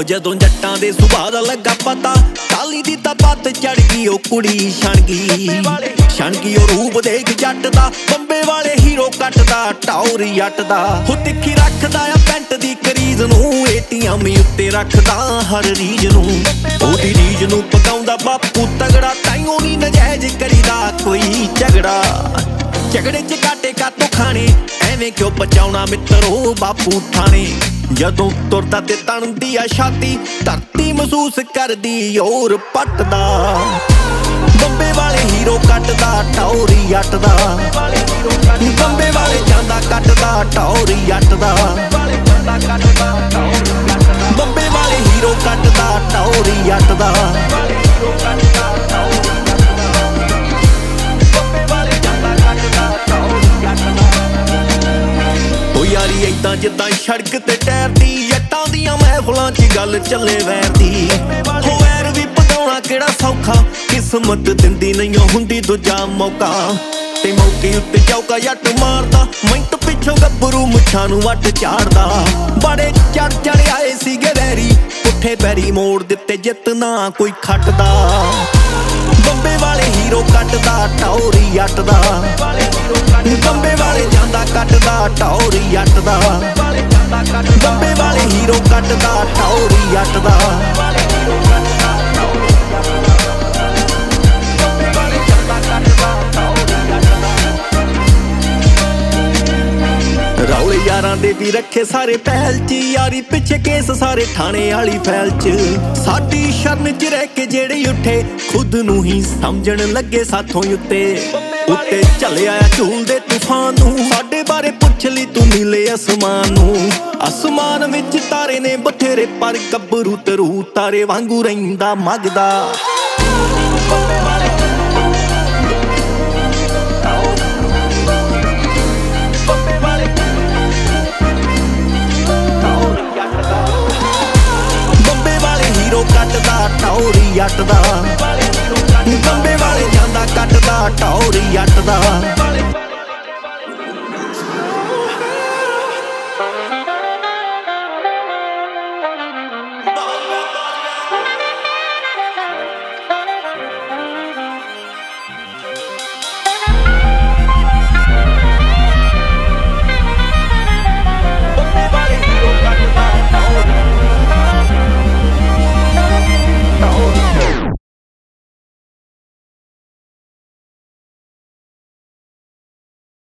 ਹੋ ਜਦੋਂ ਜੱਟਾਂ ਦੇ ਸੁਭਾਅ ਦਾ ਲੱਗਾ ਪਤਾ, ਕਾਲੀ ਦੀ ਤਾਂ ਪੱਤ ਚੜ ਗਈ ਉਹ ਕੁੜੀ ਛਣ ਗਈ ਉਹ ਰੂਪ ਦੇਖ ਜੱਟ ਦਾ। ਬੰਬੇ ਵਾਲੇ ਹੀਰੋ ਕੱਟਦਾ ਟੌਰ ਜੱਟ ਦਾ। ਹੋ ਤਿੱਖੀ ਰੱਖਦਾ ਆ ਪੈਂਟ ਦੀ ਕਰੀਜ਼ ਨੂੰ, ATM ਉੱਤੇ ਰੱਖਦਾ ਹਰ ਰੀਜ ਨੂੰ। ਉਹਦੀ ਰੀਜ ਨੂੰ ਪਕਾਉਂਦਾ ਬਾਪੂ ਤਗੜਾ, ਤਾਈਓ ਨੀ ਨਜਾਇਜ਼ ਕਰੀਦਾ ਕੋਈ ਝਗੜੇ ਚ ਘਾਟੇ ਕਾਤੋਂ ਖਾਣੇ, ਐਵੇਂ ਕਿਉਂ ਬਚਾਉਣਾ ਮਿੱਤਰੋ ਬਾਪੂ ਠਾਣੇ। ਜਦੋਂ ਤੁਰਦਾ ਤੇ ਤਣਦੀ ਆ ਛਾਤੀ, ਧਰਤੀ ਮਹਿਸੂਸ ਕਰਦੀ ਔਰ ਪੱਟਦਾ। ਬੰਬੇ ਵਾਲੇ ਹੀਰੋ ਕੱਟਦਾ ਟੌਰ ਜੱਟ ਦਾ। ਬੰਬੇ ਵਾਲੇ ਜਾਂਦਾ ਕੱਟਦਾ ਟੌਰ ਜੱਟ ਦਾ। ਬੰਬੇ ਵਾਲੇ ਹੀਰੋ ਕੱਟਦਾ ਟੌਰ ਜੱਟ ਦਾ। ਉਹ ਯਾਰੀ ਏਦਾਂ ਜਿੱਦਾਂ ਸੜਕ ਤੇ ਟਾਇਰ ਦੀ, ਜੱਟਾਂ ਦੀਆਂ ਮਹਿਫਲਾਂ 'ਚ ਗੱਲ ਚੱਲੇ ਵੈਰ ਦੀ। ਹੋ ਵੈਰ ਵੀ ਪਕਾਉਣਾ ਕਿਹੜਾ ਸੌਖਾ, ਕਿਸਮਤ ਦਿੰਦੀ ਨਹੀਂ ਹੁੰਦੀ ਦੂਜਾ ਮੌਕਾ। ਤੇ ਮੌਕੇ ਉੱਤੇ ਚੌਕਾ ਜੱਟ ਮਾਰਦਾ, ਮਿੰਟ ਪਿੱਛੋਂ ਗੱਭਰੂ ਮੁੱਛਾਂ ਨੂੰ ਵੱਟ ਝਾੜਦਾ। ਬੜੇ ਚੜ ਆਏ ਸੀਗੇ ਵੈਰੀ, ਪੁੱਠੇ ਪੈਰੀ ਮੋੜ ਦਿੱਤੇ ਜਿੱਤ ਨਾ ਕੋਈ ਖੱਟਦਾ। ਬੰਬੇ ਵਾਲੇ ਹੀਰੋ ਕੱਟਦਾ ਟੌਰ ਜੱਟ ਦਾ। ਬੰਬੇ ਵਾਲੇ ਜਾਂਦਾ ਕੱਟਦਾ ਟੌਰ ਜੱਟ ਦਾ। ਬੰਬੇ ਵਾਲੇ ਹੀਰੋ ਕੱਟਦਾ ਟੌਰ ਜੱਟ ਦਾ। ਰੌਲੇ ਯਾਰਾਂ ਦੇ ਵੀ ਰੱਖੇ ਸਾਰੇ ਪਹਿਲ 'ਚ, ਯਾਰੀ ਪਿੱਛੇ ਕੇਸ ਸਾਰੇ ਥਾਣੇ ਵਾਲੀ ਫੈਲ 'ਚ। ਸਾਡੀ ਸ਼ਰਨ 'ਚ ਰਹਿ ਕੇ ਜਿਹੜੇ ਉੱਠੇ, ਖੁਦ ਨੂੰ ਹੀ ਸਮਝਣ ਲੱਗੇ ਸਾਥੋਂ ਉੱਤੇ ਚੱਲਿਆ ਝੂਲਦੇ ਤੂਫਾਨ ਨੂੰ। ਸਾਡੇ ਬਾਰੇ ਪੁੱਛ ਲਈ ਤੂੰ ਮਿਲੇ ਅਸਮਾਨ ਨੂੰ। ਅਸਮਾਨ ਵਿੱਚ ਤਾਰੇ ਨੇ ਬਥੇਰੇ, ਪਰ ਗੱਭਰੂ ਤਰੂ ਤਾਰੇ ਵਾਂਗੂ ਰਹਿੰਦਾ ਮੱਗਦਾ। ਬੰਬੇ ਵਾਲੇ ਹੀਰੋ ਕੱਟਦਾ ਟੌਰ ਜੱਟ ਦਾ।